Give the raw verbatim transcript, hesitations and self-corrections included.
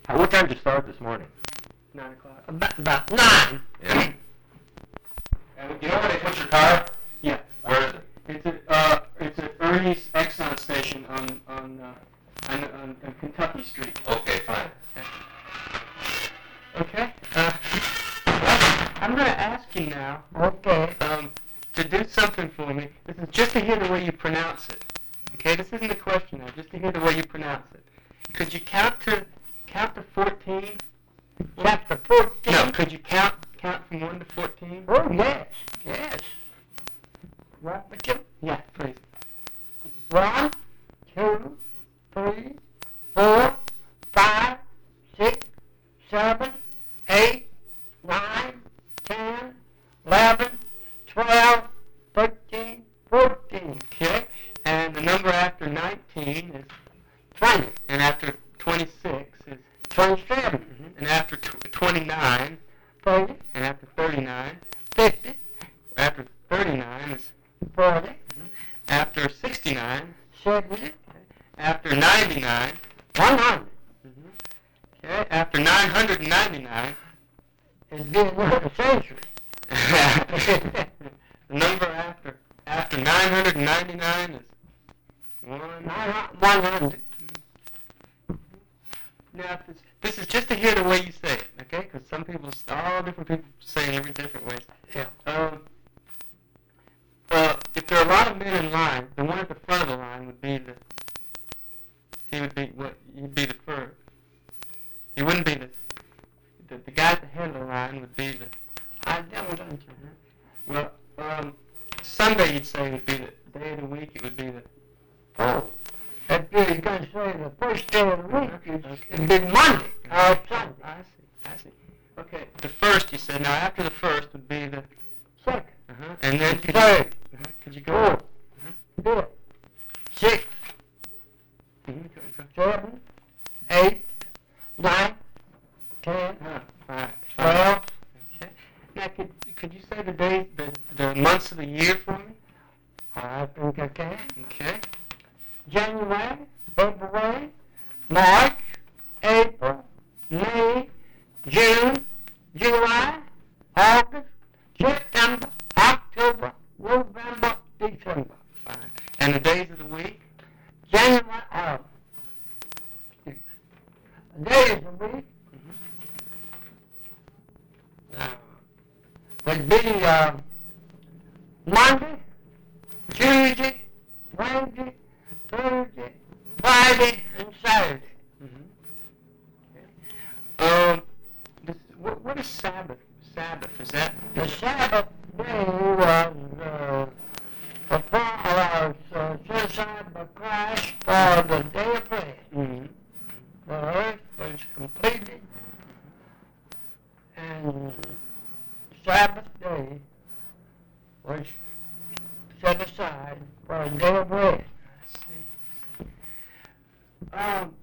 Uh, what time did you start this morning? Nine o'clock. About, about nine. Yeah. And you know where they put your car? Yeah. Where is it? It's at uh, it's at Ernie's Exxon station on on uh, on, on, on Kentucky Street. Okay, fine. Okay. Uh, well, I'm going to ask you now. Okay. Um, to do something for me. This is just to hear the way you pronounce it. Okay. This isn't a question now. Just to hear the way you pronounce it. Could you count to count to fourteen? Count to fourteen? No. Could you count count from one to fourteen? Oh yes, yes. What would you? Yeah, please. One, two, three, four, five, six, seven, eight, nine, ten, eleven, twelve, thirteen, fourteen. Okay. And the number after nineteen is twenty, and after twenty-six is twenty-seven, mm-hmm. and after tw- twenty-nine, thirty, and after thirty-nine, fifty, after thirty-nine is forty, mm-hmm. after sixty-nine, seventy, after ninety-nine, one hundred. mm-hmm. okay, after nine hundred ninety-nine, It's been another century. the number after after nine hundred ninety-nine is one. One hundred. Now, this, this is just to hear the way you say it, okay? Because some people, all different people say it every different ways. Yeah. Um, uh, if there are a lot of men in line, the one at the front of the line would be the, he would be, what, he'd be the first. He wouldn't be the, the, the guy at the head of the line would be the, I don't know. well, um, Sunday you'd say would be the day of the week, it would be the, Oh. If you're going to say the first day of the week, it's, Okay. it'd be Monday or Sunday. I see, I see. Okay, the first you said, now after the first would be the, Second, uh-huh, and then could you, third, uh-huh, could you go, fourth, uh-huh, fifth, sixth, mhm, go, go. seventh, eighth, ninth, tenth, Ah, all right. twelfth. Okay. Now, could could you say the days, the the months of the year for me? I think I can. Okay. January, February, March, April, May, June, July, August, September, October, November, December. Fine. And the days of the week? January, uh, days of the week uh, would be uh, Monday, Tuesday, Wednesday, Thursday, Friday, and Saturday. Mm-hmm. Okay. Um, this, what what is Sabbath? Sabbath is that? The Sabbath day was uh, the was uh, set aside by Christ for the day of rest. Mm-hmm. The earth was completed, and Sabbath day was set aside for a day of rest. I see. Um,